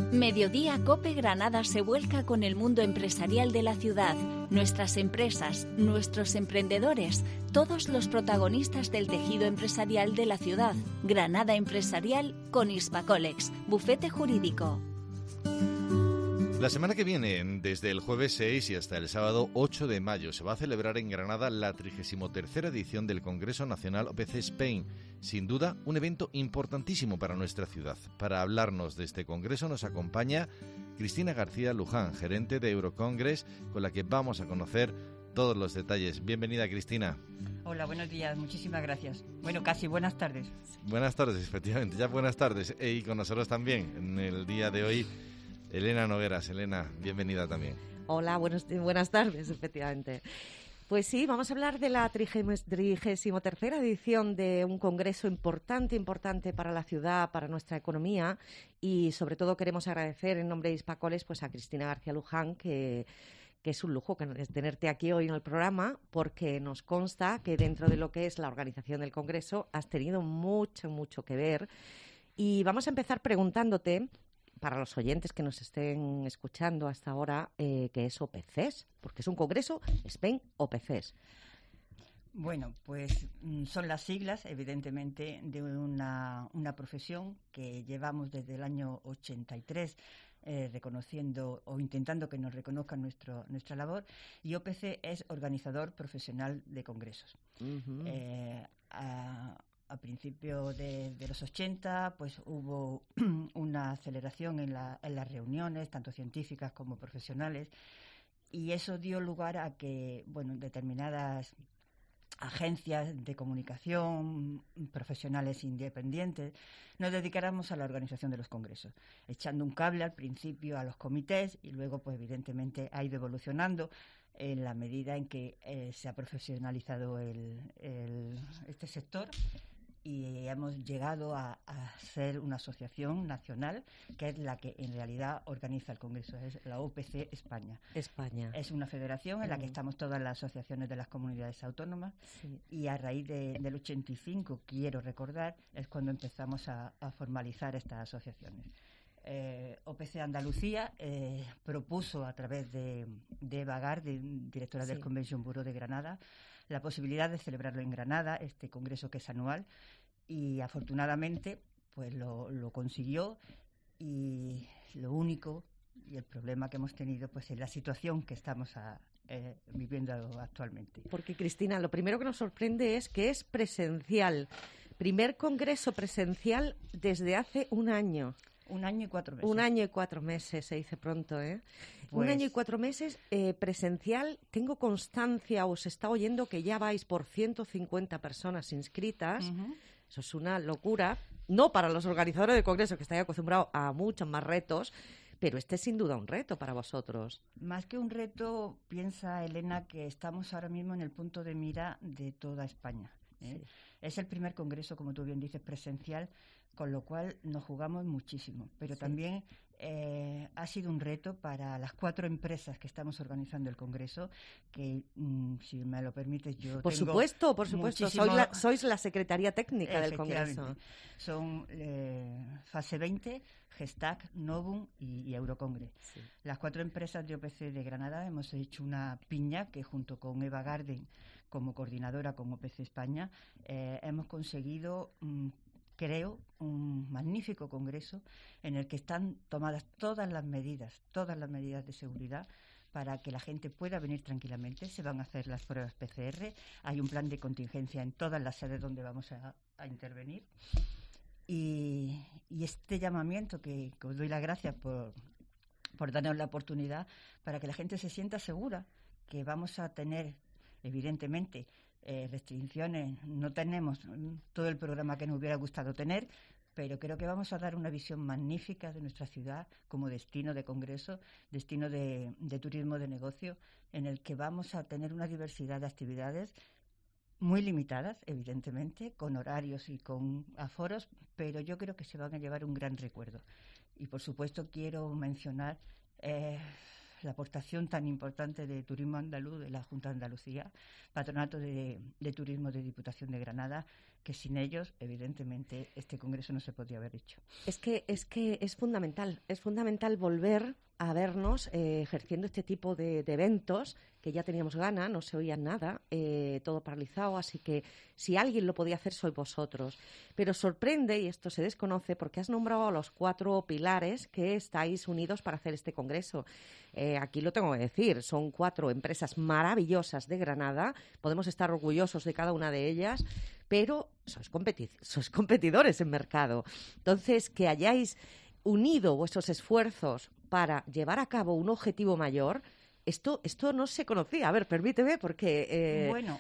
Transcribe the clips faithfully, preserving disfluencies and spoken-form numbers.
Mediodía Cope Granada se vuelca con el mundo empresarial de la ciudad, nuestras empresas, nuestros emprendedores, todos los protagonistas del tejido empresarial de la ciudad. Granada Empresarial con Hispacolex, bufete jurídico. La semana que viene, desde el jueves seis y hasta el sábado ocho de mayo, se va a celebrar en Granada la trigésima tercera edición del Congreso Nacional O P C Spain. Sin duda, un evento importantísimo para nuestra ciudad. Para hablarnos de este congreso nos acompaña Cristina García Luján, gerente de Eurocongress, con la que vamos a conocer todos los detalles. Bienvenida, Cristina. Hola, buenos días, muchísimas gracias. Bueno, casi buenas tardes. Buenas tardes, efectivamente, ya buenas tardes. Y con nosotros también, en el día de hoy, Elena Nogueras. Elena, bienvenida también. Hola, buenos, buenas tardes, efectivamente. Pues sí, vamos a hablar de la trigésima tercera edición de un congreso importante, importante para la ciudad, para nuestra economía, y sobre todo queremos agradecer en nombre de Hispacolex pues a Cristina García Luján, que, que es un lujo que tenerte aquí hoy en el programa, porque nos consta que dentro de lo que es la organización del congreso has tenido mucho, mucho que ver. Y vamos a empezar preguntándote, para los oyentes que nos estén escuchando hasta ahora, eh, ¿qué es O P C S? Porque es un congreso Spain O P C S. Bueno, pues son las siglas, evidentemente, de una, una profesión que llevamos desde el año ochenta y tres eh, reconociendo o intentando que nos reconozcan nuestro, nuestra labor, y O P C es Organizador Profesional de Congresos. Uh-huh. Eh, a, A principios de, de los ochenta, pues hubo una aceleración en, la, en las reuniones, tanto científicas como profesionales, y eso dio lugar a que, bueno, determinadas agencias de comunicación, profesionales independientes, nos dedicáramos a la organización de los congresos, echando un cable al principio a los comités y luego, pues evidentemente, ha ido evolucionando en la medida en que eh, se ha profesionalizado el, el, este sector. Y hemos llegado a, a ser una asociación nacional, que es la que en realidad organiza el Congreso, es la O P C España. España. Es una federación en la que estamos todas las asociaciones de las comunidades autónomas, sí. Y a raíz de, del ochenta y cinco, quiero recordar, es cuando empezamos a, a formalizar estas asociaciones. Eh, O P C Andalucía eh, propuso a través de, de Eva Garde, directora sí. del Convention Bureau de Granada, la posibilidad de celebrarlo en Granada, este congreso que es anual, y afortunadamente pues lo, lo consiguió, y lo único y el problema que hemos tenido pues es la situación que estamos a, eh, viviendo actualmente. Porque, Cristina, lo primero que nos sorprende es que es presencial, primer congreso presencial desde hace un año. Un año y cuatro meses. Un año y cuatro meses, se dice pronto, ¿eh? Pues... Un año y cuatro meses eh, presencial. Tengo constancia, os está oyendo que ya vais por ciento cincuenta personas inscritas. Uh-huh. Eso es una locura. No para los organizadores del congreso, que están acostumbrados a muchos más retos, pero este es sin duda un reto para vosotros. Más que un reto, piensa Elena que estamos ahora mismo en el punto de mira de toda España, ¿eh? Sí. Es el primer congreso, como tú bien dices, presencial, con lo cual nos jugamos muchísimo, pero sí. también eh, ha sido un reto para las cuatro empresas que estamos organizando el congreso, que mm, si me lo permites yo por tengo supuesto, por supuesto, muchísimo... sois, la, sois la secretaría técnica del congreso. Son eh, Fase veinte, Gestac, Novum y, y Eurocongress. Sí. Las cuatro empresas de O P C de Granada hemos hecho una piña que junto con Eva Garden como coordinadora con O P C España eh, hemos conseguido mm, creo, un magnífico congreso en el que están tomadas todas las medidas, todas las medidas de seguridad para que la gente pueda venir tranquilamente. Se van a hacer las pruebas P C R, hay un plan de contingencia en todas las sedes donde vamos a, a intervenir. Y, y este llamamiento, que, que os doy las gracias por, por darnos la oportunidad, para que la gente se sienta segura, que vamos a tener, evidentemente, Eh, restricciones, no tenemos todo el programa que nos hubiera gustado tener, pero creo que vamos a dar una visión magnífica de nuestra ciudad como destino de congreso, destino de, de turismo de negocio, en el que vamos a tener una diversidad de actividades muy limitadas, evidentemente, con horarios y con aforos, pero yo creo que se van a llevar un gran recuerdo. Y, por supuesto, quiero mencionar eh, la aportación tan importante de Turismo Andaluz, de la Junta de Andalucía, Patronato de, de Turismo de Diputación de Granada, que sin ellos, evidentemente, este congreso no se podría haber hecho. Es que es que es fundamental, es fundamental volver a vernos eh, ejerciendo este tipo de, de eventos que ya teníamos ganas, no se oía nada, eh, todo paralizado, así que si alguien lo podía hacer sois vosotros. Pero sorprende, y esto se desconoce, porque has nombrado a los cuatro pilares que estáis unidos para hacer este congreso. Eh, aquí lo tengo que decir, son cuatro empresas maravillosas de Granada, podemos estar orgullosos de cada una de ellas, pero sois, competi- sois competidores en mercado. Entonces, que hayáis unido vuestros esfuerzos para llevar a cabo un objetivo mayor, esto, esto no se conocía. A ver, permíteme, porque... Eh... Bueno,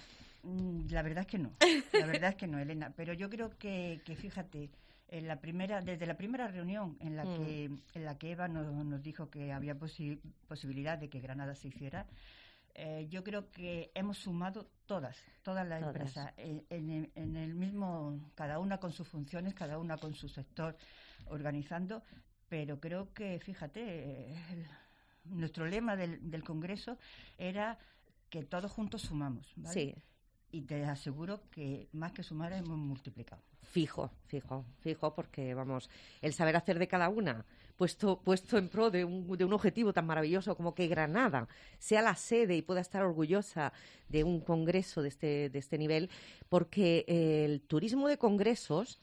la verdad es que no, la verdad es que no, Elena, pero yo creo que, que fíjate, en la primera, desde la primera reunión en la mm. que en la que Eva nos, nos dijo que había posi- posibilidad de que Granada se hiciera, eh, yo creo que hemos sumado todas, todas las todas. empresas, en, en, en el mismo, cada una con sus funciones, cada una con su sector organizando, pero creo que, fíjate, eh, el, nuestro lema del, del Congreso era que todos juntos sumamos, ¿vale? Sí. Y te aseguro que más que sumar hemos multiplicado. Fijo, fijo, fijo, porque, vamos, el saber hacer de cada una, puesto, puesto en pro de un, de un objetivo tan maravilloso como que Granada sea la sede y pueda estar orgullosa de un congreso de este, de este nivel, porque eh, el turismo de congresos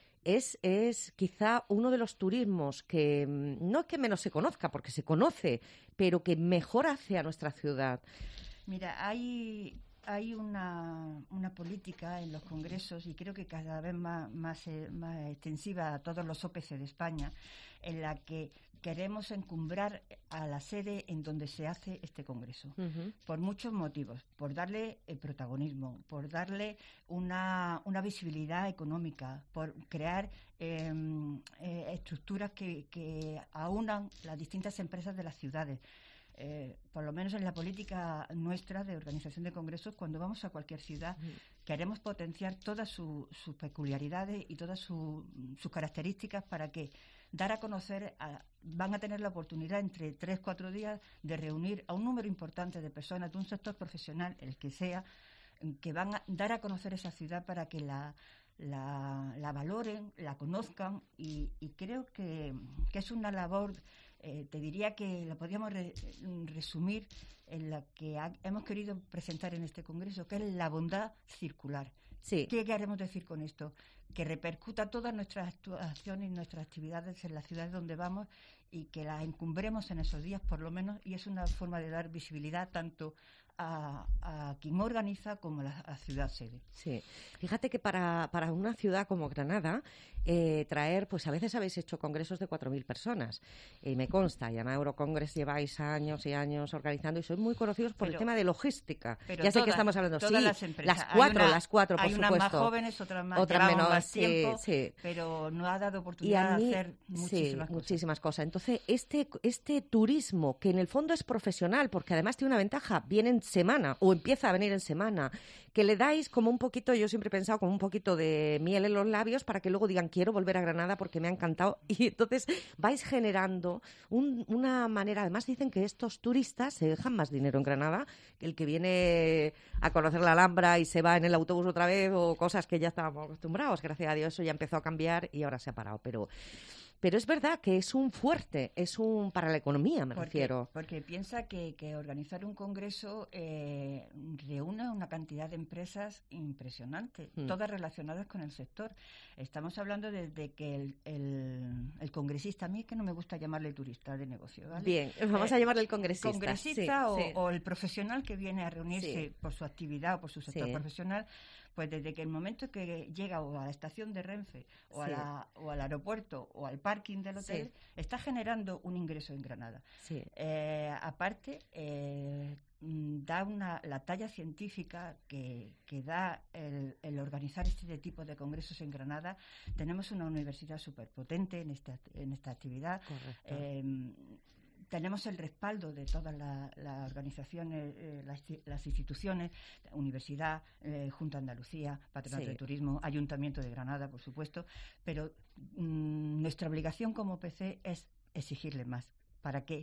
es, es quizá uno de los turismos que, no es que menos se conozca, porque se conoce, pero que mejor hace a nuestra ciudad. Mira, hay... Hay una, una política en los congresos, y creo que cada vez más, más, eh, más extensiva a todos los O P C de España, en la que queremos encumbrar a la sede en donde se hace este congreso, uh-huh. por muchos motivos, por darle el protagonismo, por darle una, una visibilidad económica, por crear eh, eh, estructuras que, que aunan las distintas empresas de las ciudades. Eh, por lo menos en la política nuestra de organización de congresos, cuando vamos a cualquier ciudad, mm. queremos potenciar todas su, sus peculiaridades y todas su, sus características para que dar a conocer, a, van a tener la oportunidad entre tres, cuatro días de reunir a un número importante de personas de un sector profesional, el que sea, que van a dar a conocer esa ciudad para que la, la, la valoren, la conozcan, y, y creo que, que es una labor... Eh, te diría que la podríamos re- resumir en la que ha- hemos querido presentar en este congreso, que es la bondad circular. Sí. ¿Qué queremos decir con esto? Que repercuta todas nuestras actuaciones y nuestras actividades en las ciudades donde vamos y que las encumbremos en esos días, por lo menos, y es una forma de dar visibilidad tanto a, a quien organiza como a la a ciudad sede. Sí, fíjate que para, para una ciudad como Granada, eh, traer, pues a veces habéis hecho congresos de cuatro mil personas, y me consta, y en Eurocongress lleváis años y años organizando y sois muy conocidos por pero, el tema de logística. Pero ya sé todas, que estamos hablando, todas sí, las, empresas. las cuatro, una, las cuatro, por hay supuesto. Hay unas más jóvenes, otras más, otras menos, más tiempo, sí, sí. pero no ha dado oportunidad mí, de hacer muchísimas sí, cosas. muchísimas cosas. Entonces, este, este turismo, que en el fondo es profesional, porque además tiene una ventaja, viene en semana, o empieza a venir en semana, que le dais como un poquito, yo siempre he pensado, como un poquito de miel en los labios para que luego digan, quiero volver a Granada porque me ha encantado. Y entonces vais generando un, una manera, además dicen que estos turistas se dejan más dinero en Granada que el que viene a conocer la Alhambra y se va en el autobús otra vez, o cosas que ya estábamos acostumbrados. Gracias a Dios eso ya empezó a cambiar y ahora se ha parado, pero... Pero es verdad que es un fuerte, es un para la economía, me porque, refiero. Porque piensa que, que organizar un congreso eh, reúne una cantidad de empresas impresionante, mm. todas relacionadas con el sector. Estamos hablando de, de que el, el, el congresista, a mí es que no me gusta llamarle turista de negocio, ¿vale? Bien, vamos eh, a llamarle el congresista. Congresista sí, o, sí. o el profesional que viene a reunirse sí. por su actividad o por su sector sí. profesional. Pues desde que el momento que llega o a la estación de Renfe o, sí. a la, o al aeropuerto o al parking del hotel, sí. está generando un ingreso en Granada. Sí. Eh, aparte, eh, da una, la talla científica que, que da el, el organizar este tipo de congresos en Granada. Tenemos una universidad súper potente en esta, en esta actividad. Eh, tenemos el respaldo de todas las la organizaciones, eh, las, las instituciones, Universidad, eh, Junta de Andalucía, Patronato sí. de Turismo, Ayuntamiento de Granada, por supuesto, pero mmm, nuestra obligación como P C es exigirle más para que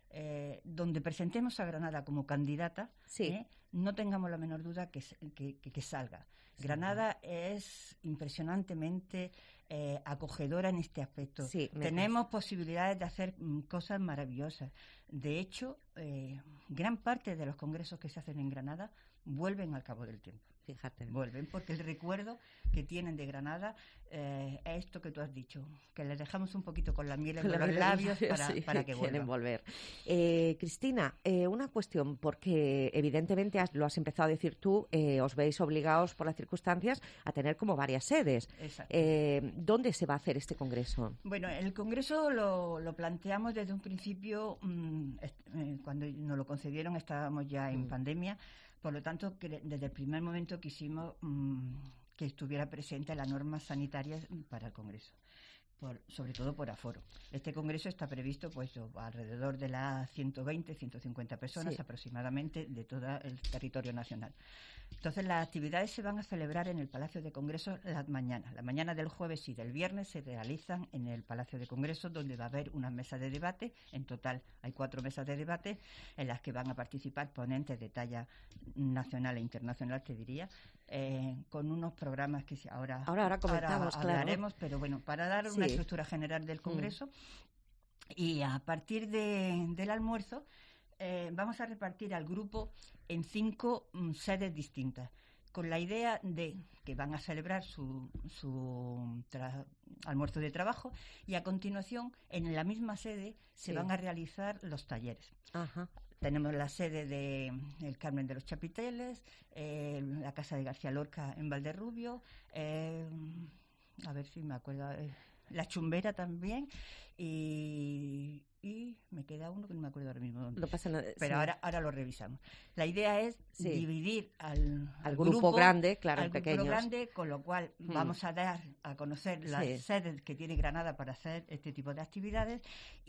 eh, donde presentemos a Granada como candidata, sí. ¿eh? no tengamos la menor duda que, que, que, que salga. Sí. Granada es impresionantemente eh, acogedora en este aspecto. Sí, Tenemos gusta. posibilidades de hacer mm, cosas maravillosas. De hecho, eh, gran parte de los congresos que se hacen en Granada vuelven al cabo del tiempo. Fíjate. Vuelven, porque el recuerdo que tienen de Granada eh, es esto que tú has dicho, que les dejamos un poquito con la miel en los labios para, sí, para que vuelvan. volver. Eh, Cristina, eh, una cuestión, porque evidentemente has, lo has empezado a decir tú, eh, os veis obligados por las circunstancias a tener como varias sedes. Eh, ¿Dónde se va a hacer este congreso? Bueno, el congreso lo, lo planteamos desde un principio, mmm, eh, cuando nos lo concedieron estábamos ya en mm. pandemia. Por lo tanto, que desde el primer momento quisimos mmm, que estuviera presente las normas sanitarias para el Congreso, por, sobre todo por aforo. Este Congreso está previsto pues alrededor de las ciento veinte, ciento cincuenta personas sí. aproximadamente de todo el territorio nacional. Entonces, las actividades se van a celebrar en el Palacio de Congresos las mañanas. La mañana del jueves y del viernes se realizan en el Palacio de Congresos, donde va a haber una mesa de debate. En total hay cuatro mesas de debate en las que van a participar ponentes de talla nacional e internacional, te diría, eh, con unos programas que ahora, ahora, ahora, comentamos, ahora hablaremos, claro. pero bueno, para dar una sí. estructura general del Congreso. Mm. Y a partir de, del almuerzo eh, vamos a repartir al grupo en cinco mm, sedes distintas, con la idea de que van a celebrar su, su tra- almuerzo de trabajo y a continuación en la misma sede se sí. van a realizar los talleres. Ajá. Tenemos la sede de El Carmen de los Chapiteles, eh, la Casa de García Lorca en Valderrubio, eh, a ver si me acuerdo, eh, La Chumbera también, y, y me queda uno que no me acuerdo ahora mismo dónde. No pasa nada. Pero sí. ahora, ahora lo revisamos. La idea es sí. dividir al, al grupo, grupo grande, claro, al en grupo pequeños. grande, con lo cual hmm. vamos a dar a conocer las sí. sedes que tiene Granada para hacer este tipo de actividades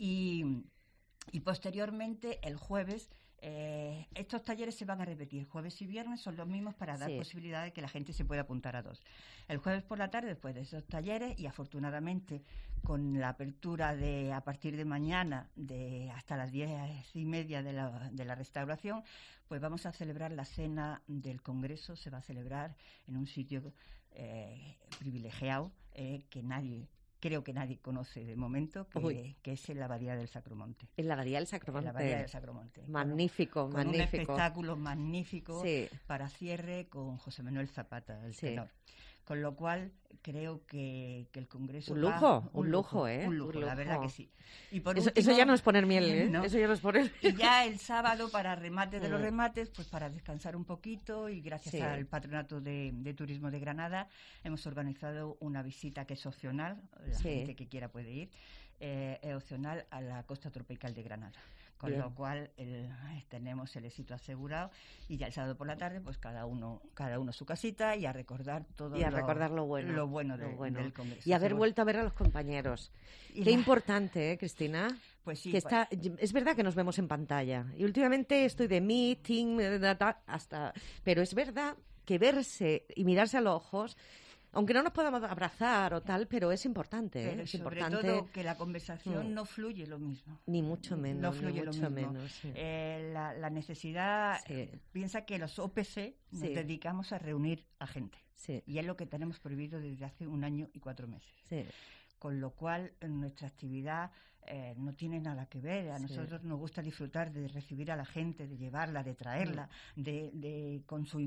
y, y posteriormente el jueves Eh, estos talleres se van a repetir jueves y viernes, son los mismos para dar sí. posibilidad de que la gente se pueda apuntar a dos. El jueves por la tarde, después de esos talleres, y afortunadamente con la apertura de a partir de mañana de hasta las diez y media de la, de la restauración, pues vamos a celebrar la cena del Congreso. Se va a celebrar en un sitio eh, privilegiado eh, que nadie creo que nadie conoce de momento, que, que es en la Abadía del Sacromonte. En la Abadía del Sacromonte. En la Abadía del Sacromonte. Magnífico, con, magnífico. Con un espectáculo magnífico sí. para cierre con José Manuel Zapata, el sí. tenor. Con lo cual, creo que, que el Congreso... Un lujo, va, un, un lujo, lujo, ¿eh? Un lujo, un lujo, la verdad que sí. Y por eso, último, eso ya no es poner miel, ¿eh? ¿no? Eso ya no es poner... Y ya el sábado, para remate de los remates, pues para descansar un poquito, y gracias sí. al Patronato de, de Turismo de Granada, hemos organizado una visita que es opcional, la sí. gente que quiera puede ir, eh, es opcional a la costa tropical de Granada. Con Bien. lo cual el, tenemos el éxito asegurado, y ya el sábado por la tarde pues cada uno cada uno su casita, y a recordar todo y a lo, recordar lo bueno lo bueno, de, lo bueno. del Congreso. Y haber vuelto a ver a los compañeros. Y Qué la... importante, ¿eh, Cristina? Pues sí. Que está, es verdad que nos vemos en pantalla. Y últimamente estoy de meeting, hasta, pero es verdad que verse y mirarse a los ojos, aunque no nos podamos abrazar o tal, pero es importante. Pero ¿eh? Es sobre importante todo que la conversación mm. no fluye lo mismo. Ni mucho menos. No fluye ni mucho lo mismo. menos. Sí. Eh, la, la necesidad, sí. eh, piensa que los O P C nos sí. dedicamos a reunir a gente. Sí. Y es lo que tenemos prohibido desde hace un año y cuatro meses. Sí. Con lo cual, nuestra actividad eh, no tiene nada que ver. A sí. nosotros nos gusta disfrutar de recibir a la gente, de llevarla, de traerla, mm. de, de con sus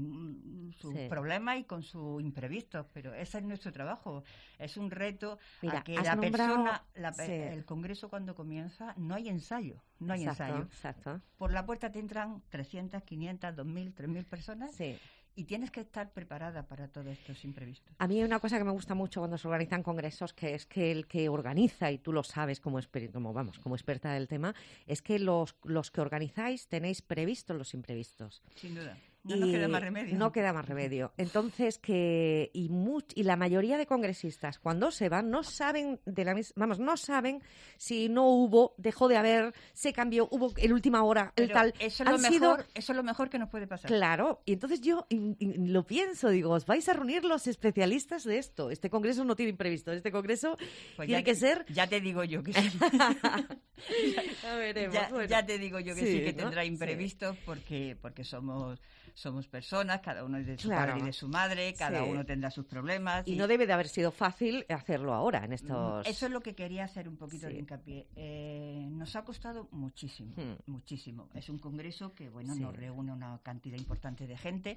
su sí. problemas y con sus imprevistos. Pero ese es nuestro trabajo. Es un reto. Mira, a que has la nombrado... persona, la, sí. el Congreso cuando comienza, no hay ensayo. No hay exacto, ensayo. Exacto. Por la puerta te entran trescientas, quinientas, dos mil, tres mil personas. Sí. Y tienes que estar preparada para todos estos imprevistos. A mí hay una cosa que me gusta mucho cuando se organizan congresos, que es que el que organiza, y tú lo sabes como, exper- como, vamos, como experta del tema, es que los, los que organizáis tenéis previstos los imprevistos. Sin duda. No y nos queda más remedio. No queda más remedio. Entonces, que y, much, y la mayoría de congresistas, cuando se van, no saben de la mis, vamos, no saben si no hubo, dejó de haber, se cambió, hubo en última hora, el Pero tal. Eso es, Han lo mejor, sido, eso es lo mejor que nos puede pasar. Claro, y entonces yo in, in, lo pienso, digo, os vais a reunir los especialistas de esto. Este congreso no tiene imprevisto, este congreso pues tiene ya, que ser... Ya te digo yo que sí. ya, veremos, ya, bueno. ya te digo yo que Sí, sí, que ¿no? tendrá imprevistos Sí. porque, porque somos... Somos personas, cada uno es de su Claro. padre y de su madre, cada Sí. uno tendrá sus problemas. Y y no debe de haber sido fácil hacerlo ahora, en estos... Eso es lo que quería hacer un poquito Sí. de hincapié. Eh, nos ha costado muchísimo, Hmm. muchísimo. Es un congreso que, bueno, Sí. nos reúne una cantidad importante de gente,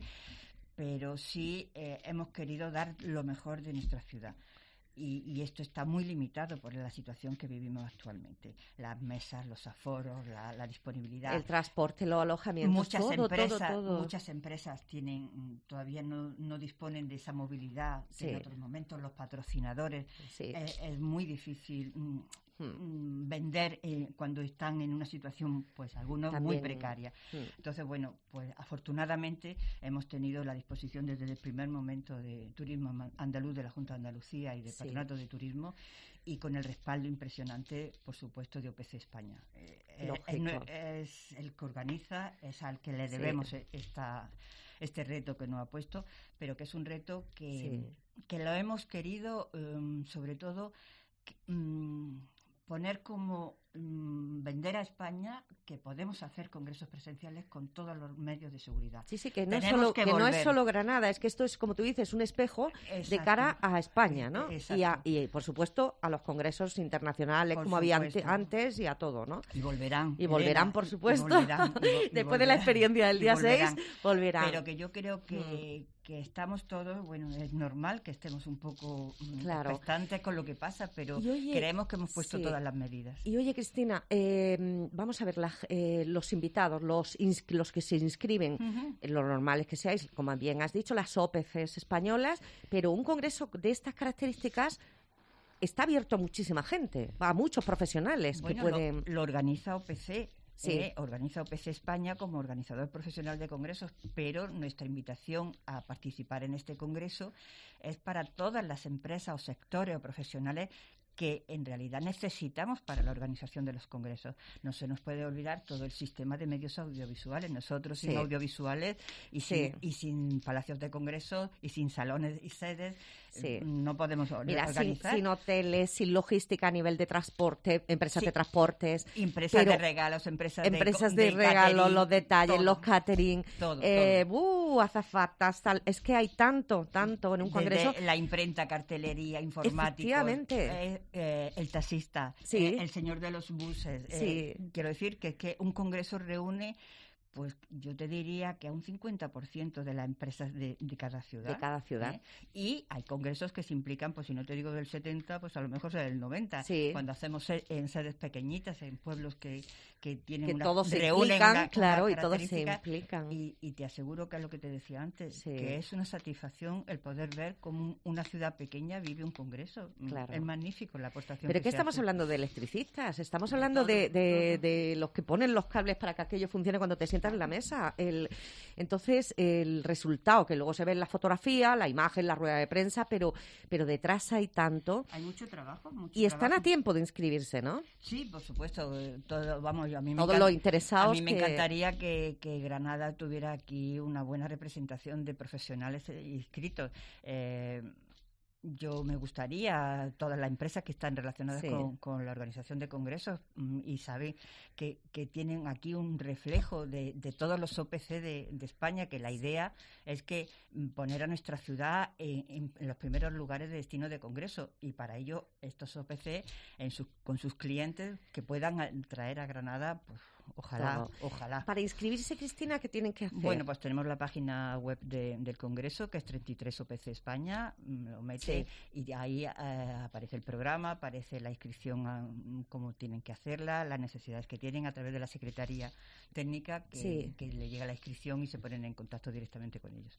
pero sí eh, hemos querido dar lo mejor de nuestra ciudad. Y, y esto está muy limitado por la situación que vivimos actualmente. Las mesas, los aforos, la, la disponibilidad. El transporte, los alojamientos, Muchas todo, empresas, todo, todo. muchas empresas tienen, todavía no, no disponen de esa movilidad Sí. que en otros momentos los patrocinadores. Sí. Eh, es muy difícil mm, Hmm. mm, vender eh, cuando están en una situación, pues algunos También, muy precaria. hmm. Entonces, bueno, pues afortunadamente hemos tenido la disposición desde el primer momento de Turismo Andaluz de la Junta de Andalucía y del Sí. Patronato de Turismo, y con el respaldo impresionante, por supuesto, de O P C España. Eh, eh, Lógico. es, es el que organiza, es al que le Sí. debemos esta, este reto que nos ha puesto, pero que es un reto que, Sí. que lo hemos querido, um, sobre todo, que, um, poner como um, vender a España que podemos hacer congresos presenciales con todos los medios de seguridad. Sí, sí, que no, es Tenemos solo, que que no es volver. solo Granada, es que esto es, como tú dices, un espejo de Exacto. cara a España, ¿no? Exacto. Y, a, y, por supuesto, a los congresos internacionales, Por como había ante- supuesto. antes, y a todo, ¿no? Y volverán. Y volverán, Elena, por y- y supuesto. volverán, y vo- y Después de la volverán, experiencia del y día seis, volverán. volverán. Pero que yo creo que, que estamos todos, bueno, es normal que estemos un poco mm, Claro. expectantes con lo que pasa, pero Y oye, creemos que hemos puesto sí. todas las medidas. Y oye, Cristina, eh, vamos a ver, la, eh, los invitados, los, ins- los que se inscriben, Ujú. eh, lo normal es que seáis, como bien has dicho, las O P Cs españolas, pero un congreso de estas características está abierto a muchísima gente, a muchos profesionales Bueno, que pueden... lo, lo organiza O P C. Sí. Eh, organiza O P C España como organizador profesional de congresos, pero nuestra invitación a participar en este congreso es para todas las empresas o sectores o profesionales que en realidad necesitamos para la organización de los congresos. No se nos puede olvidar todo el sistema de medios audiovisuales. Nosotros sin Sí. audiovisuales y, Sí. sin, y sin palacios de congresos y sin salones y sedes, Sí. eh, no podemos or- Mira, sin, organizar. sin hoteles, sin logística a nivel de transporte, empresas Sí. de transportes, Empresas pero de regalos, empresas, empresas de, de, co- regalo, catering, los detalles, todo, los catering, todo, eh, uh, azafatas, tal. Es que hay tanto, tanto en un Desde congreso. la imprenta, cartelería, informáticos, Efectivamente. eh, eh, el taxista, Sí. eh, el señor de los buses. eh, Sí. quiero decir que, que un congreso reúne, pues yo te diría que a un cincuenta por ciento de las empresas de, de cada ciudad. De cada ciudad. ¿eh? Y hay congresos que se implican, pues si no te digo del setenta, pues a lo mejor será del noventa. Sí. Cuando hacemos se- en sedes pequeñitas, en pueblos que, que tienen Que una, todos se reúnen implican, una- una claro, y todos se característica. implican. Y, y te aseguro que es lo que te decía antes, Sí. que es una satisfacción el poder ver cómo un- una ciudad pequeña vive un congreso. Mm, Claro. Es magnífico la aportación. Pero que ¿qué se estamos hace. hablando de electricistas? Estamos De hablando todo, de, de- todo. de los que ponen los cables para que aquello funcione cuando te sientas en la mesa. El, entonces, el resultado, que luego se ve en la fotografía, la imagen, la rueda de prensa, pero, pero detrás hay tanto. Hay mucho trabajo, mucho Y están trabajo. a tiempo de inscribirse, ¿no? Sí, por supuesto. eh, Todo, vamos, yo- a mí me Todos encan- los A interesados mí me que- encantaría que, que Granada tuviera aquí una buena representación de profesionales eh, inscritos. Eh, yo me gustaría, todas las empresas que están relacionadas Sí. con, con la organización de congresos mm, y saben que, que tienen aquí un reflejo de, de todos los O P C de, de España, que la idea es que mm, poner a nuestra ciudad en, en- en los primeros lugares de destino de congreso, y para ello estos O P C en sus- con sus clientes que puedan a- traer a Granada, pues ojalá, Todo. ojalá. Para inscribirse, Cristina, ¿qué tienen que hacer? Bueno, pues tenemos la página web de- del Congreso, que es treinta y tres O P C España, mm, lo mete Sí. y de ahí eh, aparece el programa, aparece la inscripción, a, mm, cómo tienen que hacerla, las necesidades que tienen a través de la Secretaría Técnica, que, Sí. que le llega la inscripción y se ponen en contacto directamente con ellos.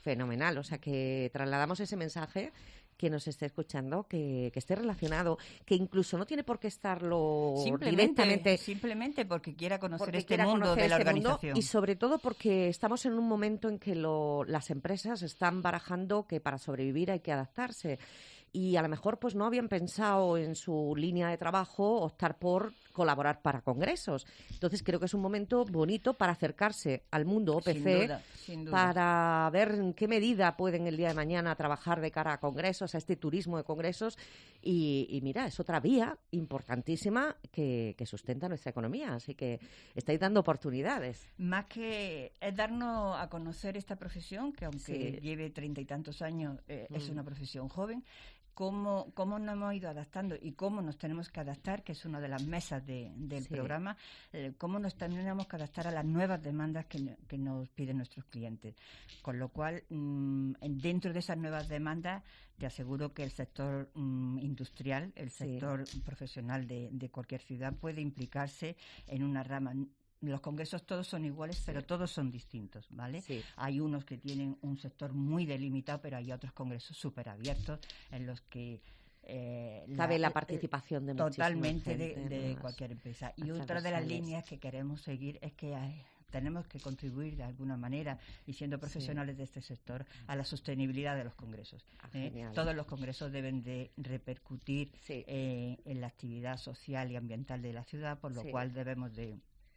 Fenomenal, o sea que trasladamos ese mensaje que nos esté escuchando, que, que esté relacionado, que incluso no tiene por qué estarlo simplemente, directamente. Simplemente porque quiera conocer porque este quiera mundo conocer de la este organización. Mundo, y sobre todo porque estamos en un momento en que lo, las empresas están barajando que para sobrevivir hay que adaptarse. Y a lo mejor pues no habían pensado en su línea de trabajo optar por colaborar para congresos. Entonces creo que es un momento bonito para acercarse al mundo O P C, sin duda, sin duda. para ver en qué medida pueden el día de mañana trabajar de cara a congresos, a este turismo de congresos. Y, y mira, es otra vía importantísima que, que sustenta nuestra economía. Así que estáis dando oportunidades. Más que es darnos a conocer esta profesión, que aunque Sí. lleve treinta y tantos años, eh, Mm. es una profesión joven. Cómo, cómo nos hemos ido adaptando y cómo nos tenemos que adaptar, que es una de las mesas de, del Sí. programa, eh, cómo nos tenemos que adaptar a las nuevas demandas que, que nos piden nuestros clientes. Con lo cual, mmm, dentro de esas nuevas demandas, te aseguro que el sector mmm, industrial, el sector sí. profesional de, de cualquier ciudad puede implicarse en una rama. Los congresos todos son iguales, sí. pero todos son distintos, ¿vale? Sí. Hay unos que tienen un sector muy delimitado, pero hay otros congresos súper abiertos en los que eh, cabe la, la participación de totalmente gente, de, de ¿no? cualquier empresa. Y otra de las líneas que queremos seguir es que hay, tenemos que contribuir de alguna manera, y siendo profesionales sí. de este sector, a la sostenibilidad de los congresos. Ah, ¿eh? Todos los congresos deben de repercutir sí. eh, en la actividad social y ambiental de la ciudad, por lo sí. cual debemos de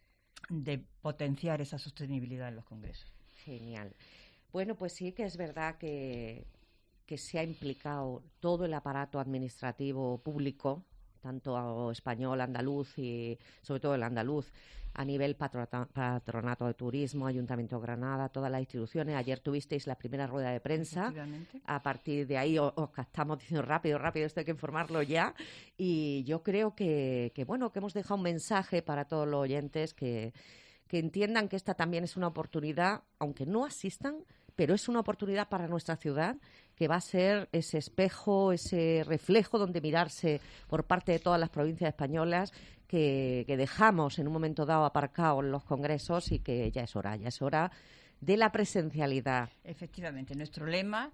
de potenciar esa sostenibilidad en los congresos. Genial. Bueno, pues sí que es verdad que, que se ha implicado todo el aparato administrativo público, tanto español, andaluz y sobre todo el andaluz, a nivel patrona, patronato de turismo, Ayuntamiento de Granada, todas las instituciones. Ayer tuvisteis la primera rueda de prensa. A partir de ahí os, os estamos diciendo rápido, rápido, esto hay que informarlo ya. Y yo creo que, que bueno, que hemos dejado un mensaje para todos los oyentes que, que entiendan que esta también es una oportunidad, aunque no asistan, pero es una oportunidad para nuestra ciudad, que va a ser ese espejo, ese reflejo donde mirarse por parte de todas las provincias españolas, que, que dejamos en un momento dado aparcados en los congresos y que ya es hora, ya es hora de la presencialidad. Efectivamente, nuestro lema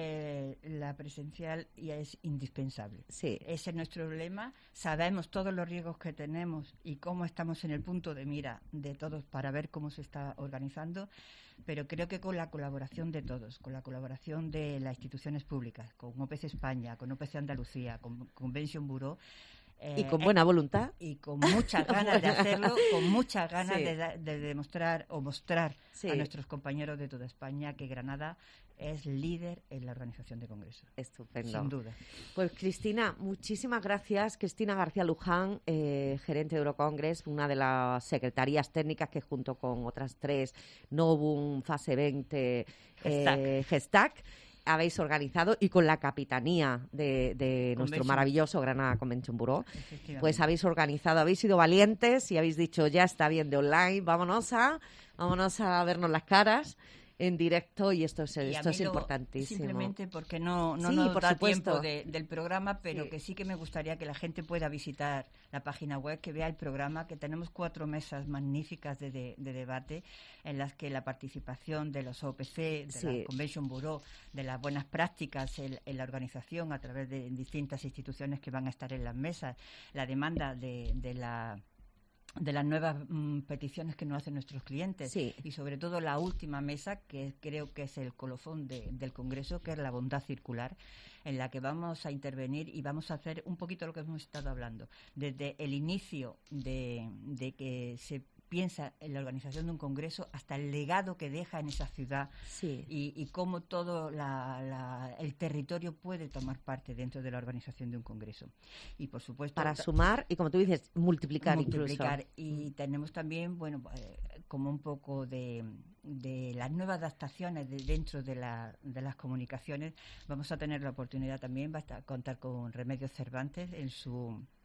es la presencial y es indispensable. Sí. Ese es nuestro lema. Sabemos todos los riesgos que tenemos y cómo estamos en el punto de mira de todos para ver cómo se está organizando, pero creo que con la colaboración de todos, con la colaboración de las instituciones públicas, con O P C España, con O P C Andalucía, con Convention Bureau, Eh, y con buena voluntad. Y con muchas ganas de hacerlo, con muchas ganas sí. de, de demostrar o mostrar sí. a nuestros compañeros de toda España que Granada es líder en la organización de congresos. Estupendo. Sin duda. Pues Cristina, muchísimas gracias. Cristina García Luján, eh, gerente de Eurocongress, una de las secretarías técnicas que junto con otras tres, Novum, Fase veinte, Gestac, eh, Gestac habéis organizado, y con la capitanía de, de nuestro maravilloso Granada Convention Bureau, pues habéis organizado, habéis sido valientes y habéis dicho, ya está bien de online, vámonos a, vámonos a vernos las caras en directo, y esto es, y esto es importantísimo. Simplemente porque no, no sí, nos por da supuesto. tiempo de, del programa, pero sí. que sí que me gustaría que la gente pueda visitar la página web, que vea el programa, que tenemos cuatro mesas magníficas de, de, de debate en las que la participación de los O P C, de sí. la Convention Bureau, de las buenas prácticas en, en la organización a través de distintas instituciones que van a estar en las mesas, la demanda de, de la... de las nuevas mmm, peticiones que nos hacen nuestros clientes sí. y sobre todo la última mesa, que creo que es el colofón de, del Congreso, que es la bondad circular, en la que vamos a intervenir y vamos a hacer un poquito lo que hemos estado hablando, desde el inicio de, de que se piensa en la organización de un congreso hasta el legado que deja en esa ciudad sí. y, y cómo todo la, la, el territorio puede tomar parte dentro de la organización de un congreso. Y por supuesto... Para sumar y, como tú dices, multiplicar, multiplicar. incluso. Y tenemos también, bueno, eh, como un poco de, de las nuevas adaptaciones de dentro de, la, de las comunicaciones. Vamos a tener la oportunidad también, va a contar con Remedios Cervantes en su...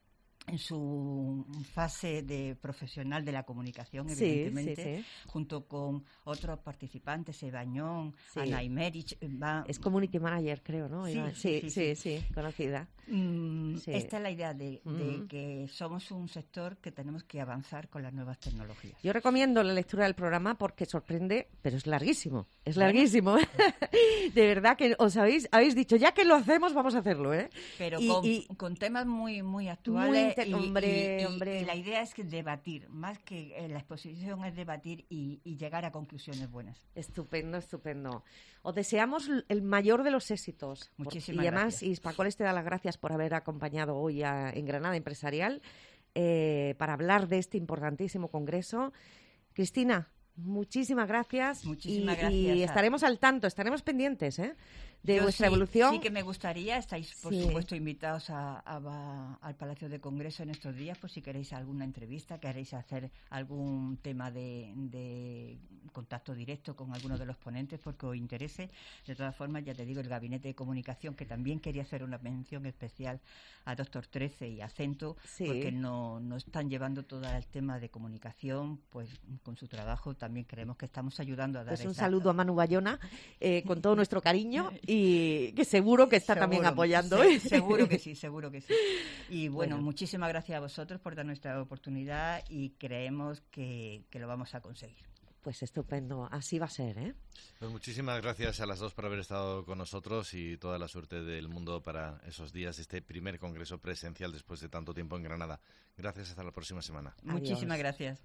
en su fase de profesional de la comunicación, sí, evidentemente, sí, sí. junto con otros participantes, Ebañón, sí. Ana Imerich. Va... Es Community Manager, creo, ¿no? Sí, sí, sí, sí, sí, sí, sí, conocida. Mm, sí. Esta es la idea de, de mm. que somos un sector que tenemos que avanzar con las nuevas tecnologías. Yo recomiendo la lectura del programa porque sorprende, pero es larguísimo, es larguísimo. Bueno. De verdad que os habéis, habéis dicho, ya que lo hacemos, vamos a hacerlo, ¿eh? Pero y, con, y... con temas muy, muy actuales. Muy inter... y, hombre, y, y, hombre. y la idea es que debatir, más que eh, la exposición es debatir y, y llegar a conclusiones buenas. Estupendo, estupendo. Os deseamos el mayor de los éxitos. Muchísimas y además, gracias. Y Hispacoles te da las gracias por haber acompañado hoy a, en Granada Empresarial eh, para hablar de este importantísimo congreso. Cristina, muchísimas gracias. Muchísimas y, gracias. Y estaremos al tanto, estaremos pendientes, ¿eh? de Yo vuestra sí, evolución. Sí que me gustaría, estáis por sí. supuesto invitados a, a, a, al Palacio de Congreso en estos días, por si queréis alguna entrevista, queréis hacer algún tema de, de contacto directo con alguno de los ponentes, porque os interese. De todas formas, ya te digo, el Gabinete de Comunicación, que también quería hacer una mención especial a Doctor trece y a Cento, sí. porque no, no están llevando todo el tema de comunicación, pues con su trabajo también creemos que estamos ayudando a dar pues un esa... saludo a Manu Bayona, eh, con todo nuestro cariño. Y que seguro que está seguro, también apoyando. Se, seguro que sí, seguro que sí. Y bueno, bueno, muchísimas gracias a vosotros por dar nuestra oportunidad y creemos que, que lo vamos a conseguir. Pues estupendo, así va a ser, ¿eh? Pues muchísimas gracias a las dos por haber estado con nosotros y toda la suerte del mundo para esos días de este primer congreso presencial después de tanto tiempo en Granada. Gracias, hasta la próxima semana. Adiós. Muchísimas gracias.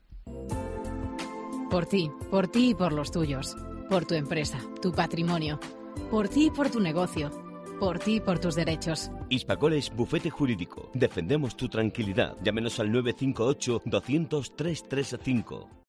Por ti, por ti y por los tuyos. Por tu empresa, tu patrimonio. Por ti y por tu negocio. Por ti y por tus derechos. Hispacoles Bufete Jurídico. Defendemos tu tranquilidad. Llámenos al nueve cinco ocho, doscientos, trescientos treinta y cinco.